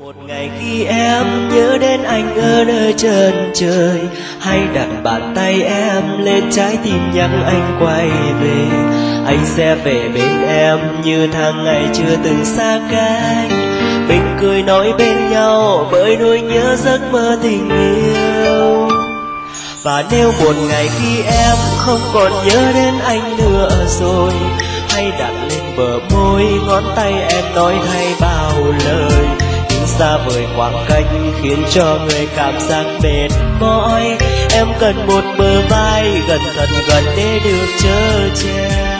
Một ngày khi em nhớ đến anh ở nơi chân trời, hãy đặt bàn tay em lên trái tim nhắc anh quay về. Anh sẽ về bên em như tháng ngày chưa từng xa cách. Mình cười nói bên nhau bởi nỗi nhớ giấc mơ tình yêu. Và nếu một ngày khi em không còn nhớ đến anh nữa rồi, hãy đặt lên bờ môi ngón tay em nói thay bao lời. Nhưng xa vời khoảng cách khiến cho người cảm giác mệt mỏi. Em cần một bờ vai gần thật gần để được chở che.